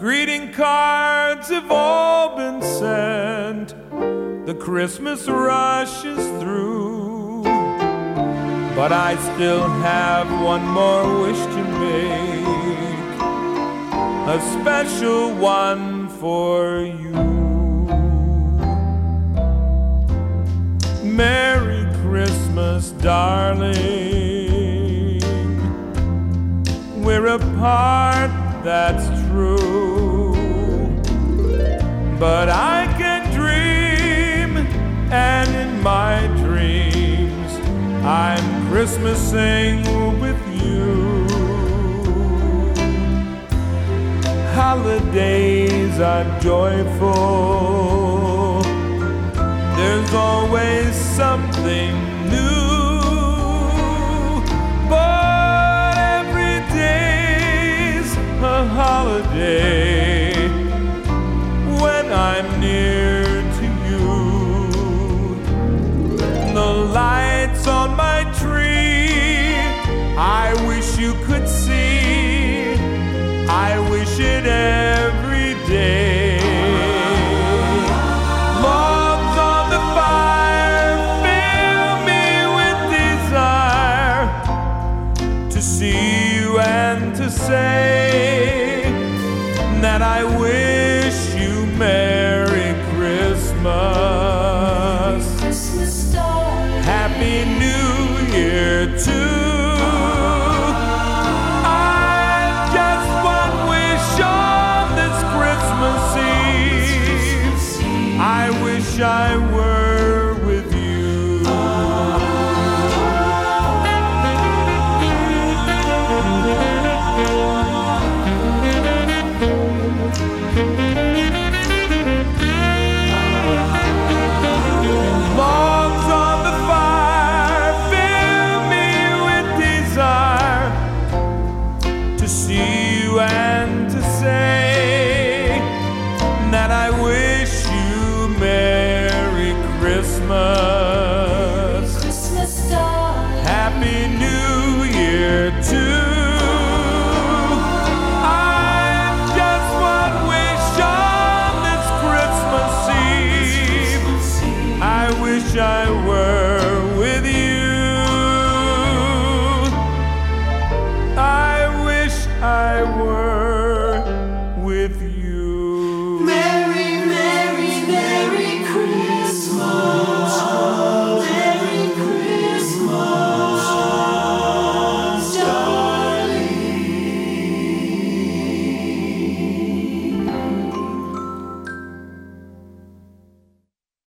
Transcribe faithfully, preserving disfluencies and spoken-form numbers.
greeting cards have all been sent. The Christmas rush is through, but I still have one more wish to make, a special one for you. Merry Christmas, darling. We're apart, that's true, but I can dream, and in my dreams I'm Christmasing with you. Holidays are joyful, there's always something new, but every day's a holiday when I'm near to you. The lights on my tree, I wish you could see, I wish it every day. Logs on the fire fill me with desire to see you and to say that I wish you Merry Christmas. Christmas star, Happy New Year too. I've just one wish on this Christmas Eve, I wish I were with you. Logs on the fire fill me with desire to see you and